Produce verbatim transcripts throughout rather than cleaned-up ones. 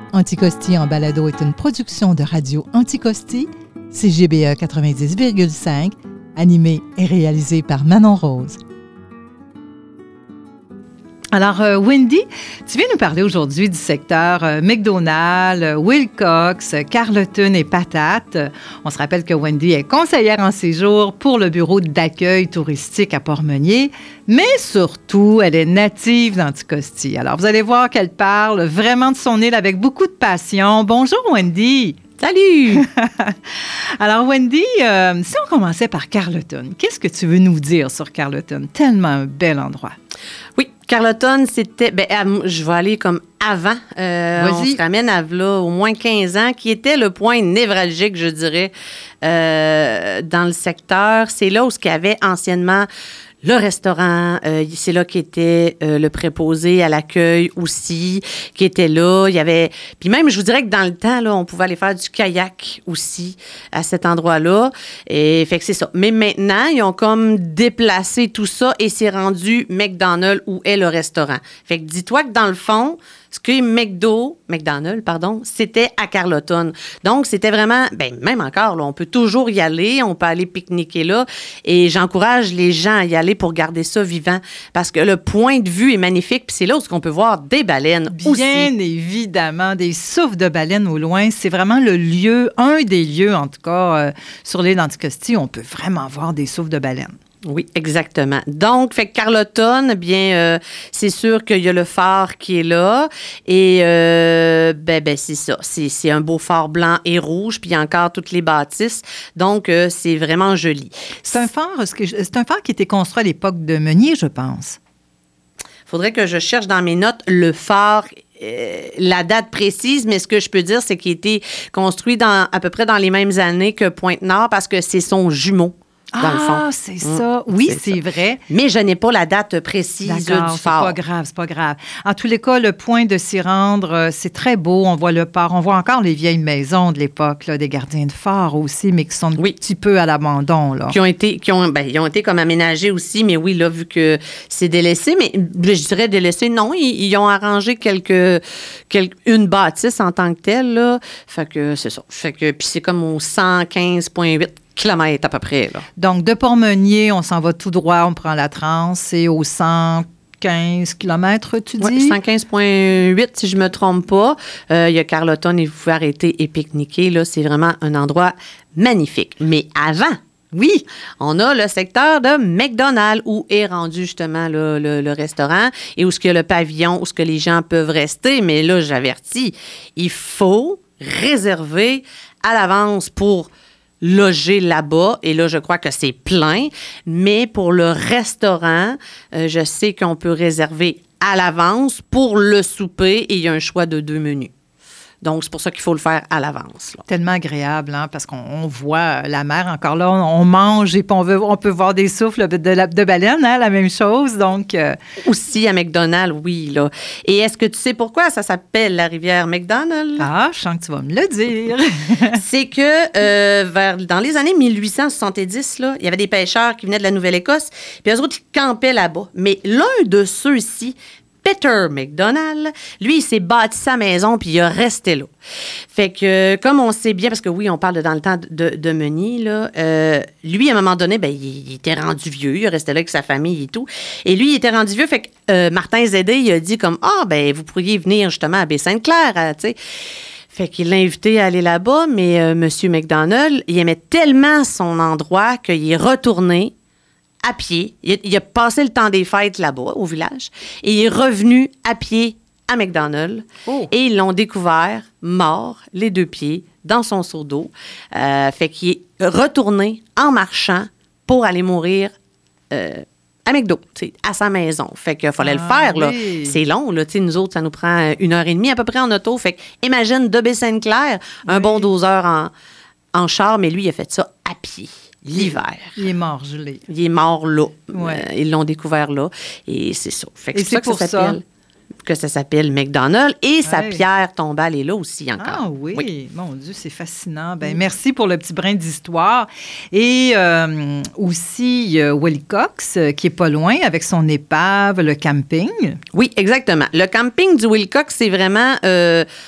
Anticosti en balado est une production de Radio Anticosti, C G B E quatre-vingt-dix virgule cinq, animée et réalisée par Manon Rose. Alors, euh, Wendy, tu viens nous parler aujourd'hui du secteur euh, McDonald's, euh, Wilcox, euh, Carleton et Patate. On se rappelle que Wendy est conseillère en séjour pour le bureau d'accueil touristique à Port-Meunier, mais surtout, elle est native d'Anticosti. Alors, vous allez voir qu'elle parle vraiment de son île avec beaucoup de passion. Bonjour, Wendy! Salut! Alors, Wendy, euh, si on commençait par Carleton, qu'est-ce que tu veux nous dire sur Carleton? Tellement un bel endroit. Oui, Carleton, c'était... Ben, je vais aller comme avant. Euh, on se ramène à là, au moins quinze ans, qui était le point névralgique, je dirais, euh, dans le secteur. C'est là où il y avait anciennement le restaurant, euh, c'est là qu'était euh, le préposé à l'accueil aussi, qui était là. Il y avait... Puis même, je vous dirais que dans le temps, là, on pouvait aller faire du kayak aussi à cet endroit-là. Et fait que c'est ça. Mais maintenant, ils ont comme déplacé tout ça et c'est rendu McDonald's où est le restaurant. Fait que dis-toi que dans le fond, ce qui est McDo, McDonald's, pardon, c'était à Carleton. Donc, c'était vraiment, ben même encore, là, on peut toujours y aller, on peut aller pique-niquer là. Et j'encourage les gens à y aller pour garder ça vivant parce que le point de vue est magnifique. Puis c'est là où on peut voir des baleines Bien aussi. Bien évidemment, des souffles de baleines au loin. C'est vraiment le lieu, un des lieux, en tout cas, euh, sur l'île d'Anticosti, où on peut vraiment voir des souffles de baleines. Oui, exactement. Donc, fait que Carleton, bien, euh, c'est sûr qu'il y a le phare qui est là. Et, euh, ben, ben, c'est ça. C'est, c'est un beau phare blanc et rouge, puis il y a encore toutes les bâtisses. Donc, euh, c'est vraiment joli. C'est un phare, c'est un phare qui a été construit à l'époque de Meunier, je pense. Il faudrait que je cherche dans mes notes le phare. Euh, la date précise, mais ce que je peux dire, c'est qu'il a été construit dans, à peu près dans les mêmes années que Pointe-Nord parce que c'est son jumeau. Dans ah, le fond. c'est ça. Oui, c'est, c'est vrai. Mais je n'ai pas la date précise D'accord, du phare. C'est pas grave, c'est pas grave. En tous les cas, le point de s'y rendre, euh, c'est très beau. On voit le port. On voit encore les vieilles maisons de l'époque, là, des gardiens de phare aussi, mais qui sont oui. un petit peu à l'abandon. Là. Qui ont été, qui ont, ben, ils ont été comme aménagés aussi, mais oui, là, vu que c'est délaissé, mais je dirais délaissé, non, ils, ils ont arrangé quelques, quelques, une bâtisse en tant que telle, là. Fait que c'est ça. Fait que, puis c'est comme au cent quinze virgule huit kilomètres à peu près. Là. Donc, de Port-Meunier, on s'en va tout droit, on prend la Trans, c'est au cent quinze kilomètres, tu dis? Oui, cent quinze virgule huit, si je ne me trompe pas. Euh, il y a Carleton et vous pouvez arrêter et pique-niquer. Là, c'est vraiment un endroit magnifique. Mais avant, oui, on a le secteur de McDonald's où est rendu justement là, le, le restaurant et où est-ce qu'il y a le pavillon, où est-ce que les gens peuvent rester. Mais là, j'avertis, il faut réserver à l'avance pour loger là-bas. Et là, je crois que c'est plein. Mais pour le restaurant, euh, je sais qu'on peut réserver à l'avance pour le souper et il y a un choix de deux menus. Donc, c'est pour ça qu'il faut le faire à l'avance. Là. Tellement agréable, hein, parce qu'on on voit la mer. Encore là, on, on mange et puis on, veut, on peut voir des souffles de, de, de baleines, hein, la même chose. Donc, euh... aussi à McDonald's, oui. Là. Et est-ce que tu sais pourquoi ça s'appelle la rivière McDonald? Ah, je sens que tu vas me le dire. C'est que euh, vers, dans les années mille huit cent soixante-dix, là, il y avait des pêcheurs qui venaient de la Nouvelle-Écosse, puis eux autres, ils campaient là-bas. Mais l'un de ceux-ci, Peter McDonald, lui, il s'est bâti sa maison puis il est resté là. Fait que, comme on sait bien, parce que oui, on parle de dans le temps de, de Meunier, là, euh, lui, à un moment donné, ben, il, il était rendu vieux, il restait là avec sa famille et tout. Et lui, il était rendu vieux, fait que euh, Martin Zédé, il a dit comme, ah, ben, vous pourriez venir justement à Baie-Sainte-Claire, tu sais. Fait qu'il l'a invité à aller là-bas, mais euh, M. McDonald, il aimait tellement son endroit qu'il est retourné à pied. Il a, il a passé le temps des fêtes là-bas, au village, et il est revenu à pied à McDonald's. Oh. Et ils l'ont découvert, mort, les deux pieds, dans son seau d'eau. Euh, fait qu'il est retourné en marchant pour aller mourir euh, à McDo, à sa maison. Fait qu'il fallait ah, le faire, là. Oui. C'est long, là. Nous autres, ça nous prend une heure et demie à peu près en auto. Fait qu'imagine de Baie-Sainte-Claire, oui. un bon deux heures en, en char, mais lui, il a fait ça à pied. L'hiver. Il est mort gelé. Il est mort là. Ouais. Euh, ils l'ont découvert là. Et c'est ça. Fait que et c'est, c'est pour ça que ça s'appelle, que ça s'appelle McDonald's. Et ouais. sa pierre tombale est là aussi encore. Ah oui. oui. Mon Dieu, c'est fascinant. Ben, mm. Merci pour le petit brin d'histoire. Et euh, aussi, euh, Wilcox, euh, qui est pas loin, avec son épave, le camping. Oui, exactement. Le camping du Wilcox, c'est vraiment... Euh,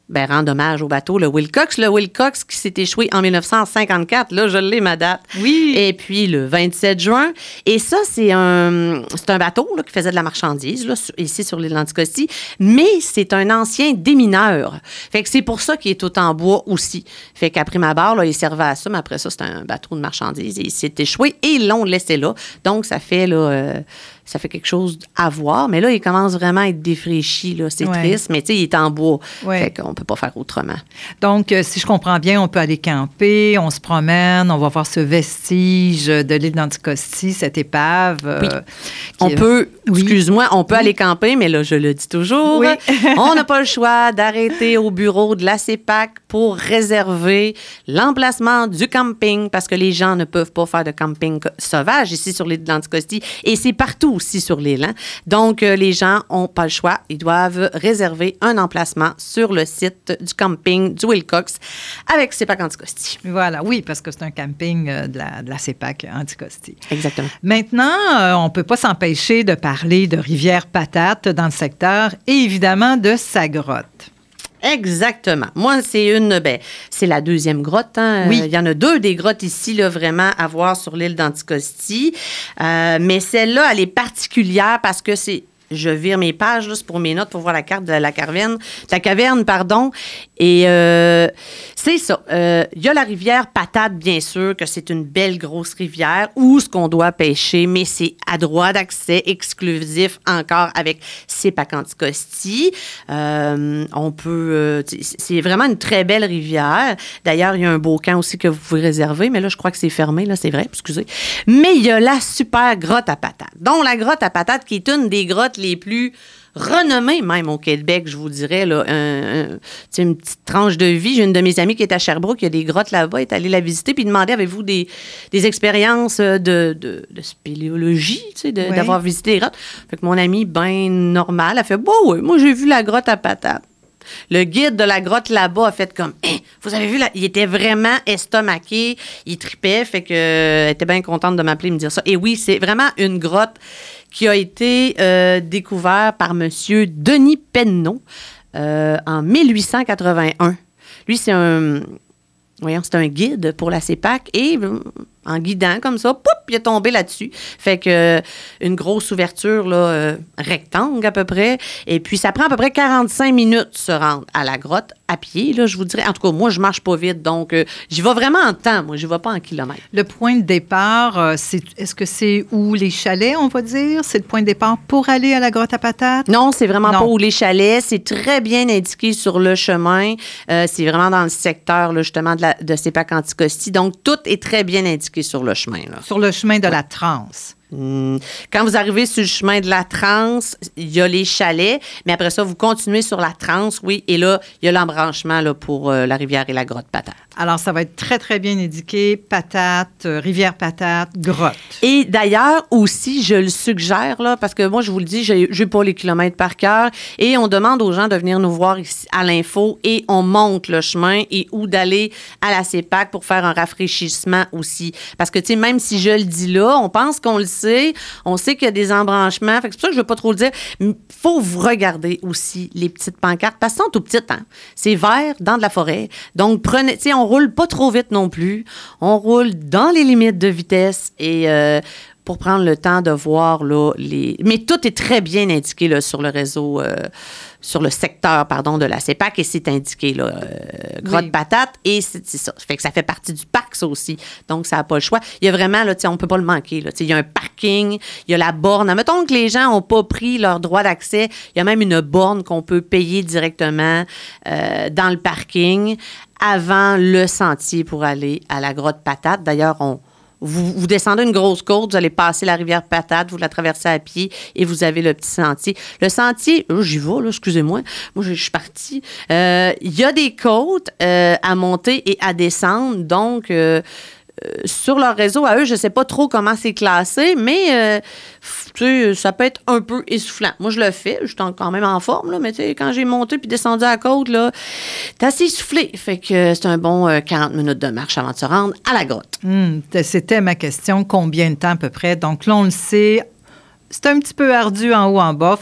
ben, rendre hommage au bateau, le Wilcox. Le Wilcox qui s'est échoué en dix-neuf cent cinquante-quatre. Là, je l'ai, ma date. Oui. Et puis, le vingt-sept juin. Et ça, c'est un, c'est un bateau là, qui faisait de la marchandise, là, ici sur l'île d'Anticosti. Mais c'est un ancien démineur. Fait que c'est pour ça qu'il est tout en bois aussi. Fait qu'après ma barre, là, il servait à ça, mais après ça, c'était un bateau de marchandise. Et il s'est échoué et ils l'ont laissé là. Donc, ça fait, là, euh, ça fait quelque chose à voir. Mais là, il commence vraiment à être défraîchi, là. C'est ouais. triste, mais tu sais, il est en bois. Ouais. Fait qu'on peut pas faire autrement. Donc, euh, si je comprends bien, on peut aller camper, on se promène, on va voir ce vestige de l'île d'Anticosti, cette épave. Euh, oui. Qui... On peut, oui. excuse-moi, on peut oui. aller camper, mais là, je le dis toujours, oui. on n'a pas le choix d'arrêter au bureau de la CEPAC pour réserver l'emplacement du camping parce que les gens ne peuvent pas faire de camping sauvage ici sur l'île d'Anticosti et c'est partout aussi sur l'île. Hein? Donc, euh, les gens n'ont pas le choix. Ils doivent réserver un emplacement sur le site du camping du Wilcox avec CEPAC Anticosti. Voilà, oui, parce que c'est un camping euh, de, la, de la CEPAC Anticosti. Exactement. Maintenant, euh, on ne peut pas s'empêcher de parler de Rivière-Patate dans le secteur et évidemment de sa grotte. Exactement. Moi, c'est une, ben, c'est la deuxième grotte. Hein. Oui. Euh, il y en a deux des grottes ici, là, vraiment à voir sur l'île d'Anticosti. Euh, mais celle-là, elle est particulière parce que c'est, je vire mes pages, là, c'est pour mes notes, pour voir la carte de la caverne, de la caverne, pardon. Et euh, c'est ça. Il euh, y a la rivière Patate, bien sûr, que c'est une belle grosse rivière où ce qu'on doit pêcher, mais c'est à droit d'accès exclusif encore avec CEPAC Anticosti. Euh, on peut... Euh, c'est vraiment une très belle rivière. D'ailleurs, il y a un beau camp aussi que vous pouvez réserver, mais là, je crois que c'est fermé, là, c'est vrai, excusez. Mais il y a la super grotte à Patate. Donc, la grotte à Patate, qui est une des grottes les plus renommées, même au Québec, je vous dirais, là, un, un, une petite tranche de vie. J'ai une de mes amies qui est à Sherbrooke, il y a des grottes là-bas, elle est allée la visiter, puis demandait, avez-vous des, des expériences de, de, de spéléologie, tu sais, de, oui. d'avoir visité les grottes? Fait que mon amie, bien normale, a fait, bon, oui, moi, j'ai vu la grotte à Patate. Le guide de la grotte là-bas a fait comme, hey, vous avez vu, là, il était vraiment estomaqué, il tripait, fait que, euh, elle était bien contente de m'appeler et me dire ça. Et oui, c'est vraiment une grotte qui a été euh, découverte par M. Denis Penneau euh, en mille huit cent quatre-vingt-un. Lui, c'est un, voyons, c'est un guide pour la CEPAC et en guidant comme ça, poup, il est tombé là-dessus. Fait que euh, une grosse ouverture, là, euh, rectangle à peu près. Et puis, ça prend à peu près quarante-cinq minutes se rendre à la grotte à pied, là, je vous dirais. En tout cas, moi, je marche pas vite, donc euh, j'y vais vraiment en temps. Moi, j'y vais pas en kilomètres. Le point de départ, euh, c'est, est-ce que c'est où les chalets, on va dire? C'est le point de départ pour aller à la grotte à Patate? Non, c'est vraiment non. pas où les chalets. C'est très bien indiqué sur le chemin. Euh, c'est vraiment dans le secteur, là, justement, de, la, de CEPAC Anticosti. Donc, tout est très bien indiqué sur le chemin. Là. Sur le chemin de ouais. la Transe. Quand vous arrivez sur le chemin de la Transe, il y a les chalets, mais après ça, vous continuez sur la Transe, oui, et là, il y a l'embranchement là, pour euh, la rivière et la grotte Patate. Alors, ça va être très, très bien indiqué, Patate, euh, rivière Patate, grotte. Et d'ailleurs, aussi, je le suggère, là, parce que moi, je vous le dis, j'ai, j'ai pas les kilomètres par cœur, et on demande aux gens de venir nous voir ici à l'info, et on monte le chemin, et où d'aller à la CEPAC pour faire un rafraîchissement aussi. Parce que, tu sais, même si je le dis là, on pense qu'on le sait, on sait qu'il y a des embranchements, fait que c'est pour ça que je ne veux pas trop le dire, mais il faut vous regarder aussi les petites pancartes, parce qu'elles sont tout petites, hein? C'est vert, dans de la forêt, donc prenez, tu sais, on roule pas trop vite non plus, on roule dans les limites de vitesse, et euh, pour prendre le temps de voir, là, les... Mais tout est très bien indiqué, là, sur le réseau... Euh, sur le secteur, pardon, de la CEPAC, et c'est indiqué, là, euh, grotte oui. Patate, et c'est, c'est ça. Fait que ça fait partie du parc, ça aussi. Donc, ça n'a pas le choix. Il y a vraiment, là, tu sais, on ne peut pas le manquer, là. Tu sais, il y a un parking, il y a la borne. Mettons que les gens n'ont pas pris leur droit d'accès, il y a même une borne qu'on peut payer directement euh, dans le parking avant le sentier pour aller à la grotte Patate. D'ailleurs, on Vous, vous descendez une grosse côte, vous allez passer la rivière Patate, vous la traversez à pied et vous avez le petit sentier. Le sentier, là, j'y vais, là, excusez-moi, moi, je, je suis partie. Euh, il y a des côtes euh, à monter et à descendre, donc... Euh, Euh, sur leur réseau, à eux, je ne sais pas trop comment c'est classé, mais euh, tu sais, ça peut être un peu essoufflant. Moi, je le fais, je suis quand même en forme, là, mais tu sais, quand j'ai monté puis descendu à la côte, là, t'es assez essoufflé. Fait que c'est un bon euh, quarante minutes de marche avant de se rendre à la grotte. Mmh, c'était ma question, combien de temps à peu près? Donc là, on le sait, c'est un petit peu ardu en haut, en bas. Fait,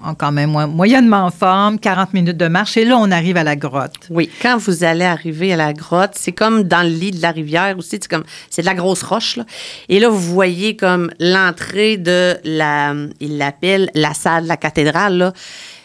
en quand même moyennement en forme, quarante minutes de marche, et là, on arrive à la grotte. Oui, quand vous allez arriver à la grotte, c'est comme dans le lit de la rivière aussi, c'est comme, c'est de la grosse roche, là. Et là, vous voyez comme l'entrée de la, il l'appelle la salle de la cathédrale, là.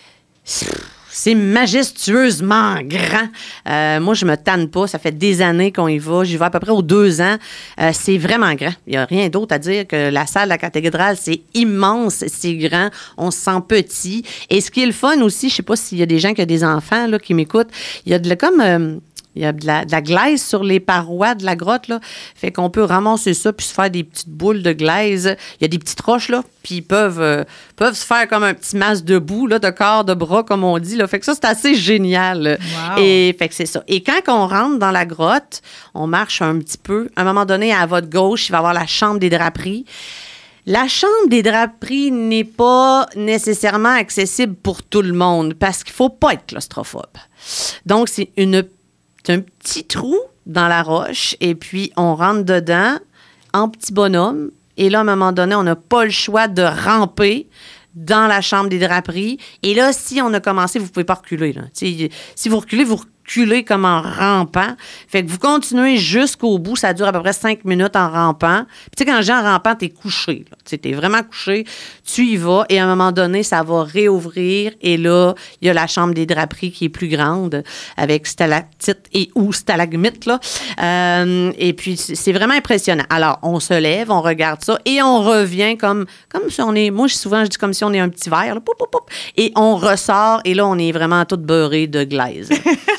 C'est majestueusement grand. Euh, moi, je me tanne pas. Ça fait des années qu'on y va. J'y vais à peu près aux deux ans. Euh, c'est vraiment grand. Il n'y a rien d'autre à dire que la salle de la cathédrale, c'est immense, c'est grand. On se sent petit. Et ce qui est le fun aussi, je sais pas s'il y a des gens qui ont des enfants là, qui m'écoutent, il y a de la, comme... Euh, il y a de la, de la glaise sur les parois de la grotte, là. Fait qu'on peut ramasser ça puis se faire des petites boules de glaise. Il y a des petites roches, là, puis ils peuvent, euh, peuvent se faire comme un petit masque de boue, là, de corps, de bras, comme on dit, là. Fait que ça, c'est assez génial. Wow. Et fait que c'est ça. Et quand on rentre dans la grotte, on marche un petit peu. À un moment donné, à votre gauche, il va y avoir la chambre des draperies. La chambre des draperies n'est pas nécessairement accessible pour tout le monde parce qu'il ne faut pas être claustrophobe. Donc, c'est une C'est un petit trou dans la roche et puis on rentre dedans en petit bonhomme. Et là, à un moment donné, on n'a pas le choix de ramper dans la chambre des draperies. Et là, si on a commencé, vous ne pouvez pas reculer. Là. Si vous reculez, vous reculez comme en rampant. Fait que vous continuez jusqu'au bout. Ça dure à peu près cinq minutes en rampant. Puis tu sais, quand je dis en rampant, t'es couché. Tu es vraiment couché. Tu y vas. Et à un moment donné, ça va réouvrir. Et là, il y a la chambre des draperies qui est plus grande avec stalactite et ou stalagmite. Là. Euh, et puis, c'est vraiment impressionnant. Alors, on se lève, on regarde ça et on revient comme, comme si on est... Moi, souvent, je dis comme si on est un petit verre. Là, poup, poup, poup, et on ressort. Et là, on est vraiment tout beurré de glaise.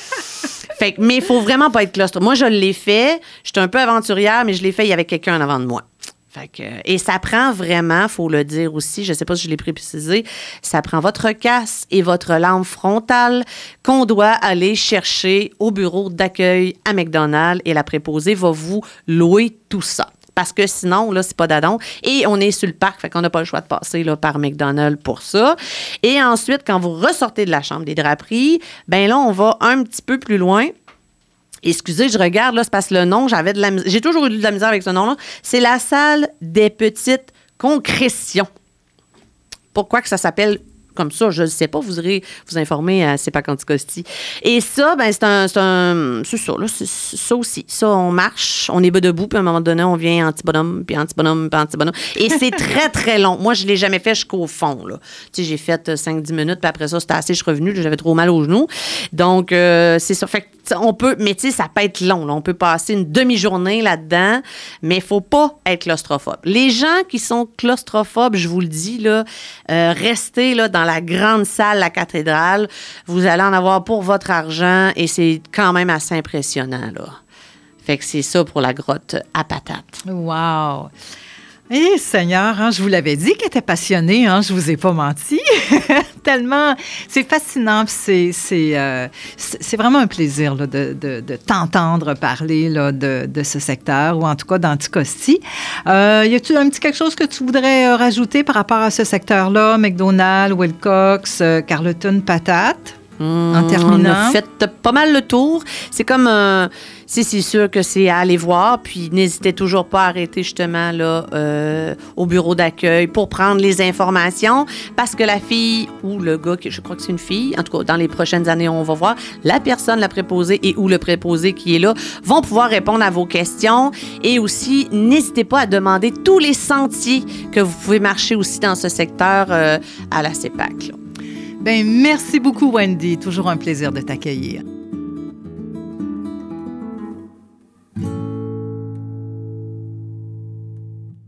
Fait que, mais il faut vraiment pas être claustrophobe. Moi, je l'ai fait. J'étais un peu aventurière, mais je l'ai fait, il y avait quelqu'un en avant de moi. Fait que, et ça prend vraiment, il faut le dire aussi, je ne sais pas si je l'ai précisé, ça prend votre casque et votre lampe frontale qu'on doit aller chercher au bureau d'accueil à McDonald's et la préposée va vous louer tout ça. Parce que sinon, là, c'est pas d'adon. Et on est sur le parc, fait qu'on n'a pas le choix de passer là, par McDonald's pour ça. Et ensuite, quand vous ressortez de la chambre des draperies, ben là, on va un petit peu plus loin. Excusez, je regarde, là, c'est parce que le nom, j'avais de la misère. J'ai toujours eu de la misère avec ce nom-là. C'est la salle des petites concrétions. Pourquoi que ça s'appelle comme ça, je ne sais pas, vous irez vous informer à C'est pas Quanticosti. Et ça, ben c'est un, c'est un, c'est ça, là, c'est ça aussi. Ça, on marche, on est bas debout, puis à un moment donné, on vient anti-bonhomme, puis anti-bonhomme, puis anti-bonhomme. Et c'est très, très long. Moi, je ne l'ai jamais fait jusqu'au fond, là. Tu sais, j'ai fait cinq dix minutes, puis après ça, c'était assez, je suis revenue, j'avais trop mal aux genoux. Donc, euh, c'est ça. Fait que, on peut, mais tu sais, ça peut être long, là. On peut passer une demi-journée là-dedans, mais il ne faut pas être claustrophobe. Les gens qui sont claustrophobes, je vous le dis, là, euh, restez, là, dans la grande salle, la cathédrale. Vous allez en avoir pour votre argent et c'est quand même assez impressionnant, là. Fait que c'est ça pour la grotte à patates. Wow! Eh, Seigneur, hein, je vous l'avais dit qu'elle était passionnée, hein, je vous ai pas menti. Tellement, c'est fascinant, c'est, c'est, euh, c'est, c'est vraiment un plaisir là, de, de, de t'entendre parler là, de, de ce secteur, ou en tout cas d'Anticosti. Euh, y a-t-il un petit quelque chose que tu voudrais euh, rajouter par rapport à ce secteur-là, McDonald's, Wilcox, euh, Carleton, Patate? Mmh, en terminant. On a fait pas mal le tour. C'est comme, euh, c'est, c'est sûr que c'est à aller voir. Puis n'hésitez toujours pas à arrêter justement là euh, au bureau d'accueil pour prendre les informations. Parce que la fille ou le gars, je crois que c'est une fille, en tout cas dans les prochaines années, on va voir, la personne, la préposée et ou le préposé qui est là, vont pouvoir répondre à vos questions. Et aussi, n'hésitez pas à demander tous les sentiers que vous pouvez marcher aussi dans ce secteur euh, à la CEPAC, là. Bien, merci beaucoup, Wendy. Toujours un plaisir de t'accueillir.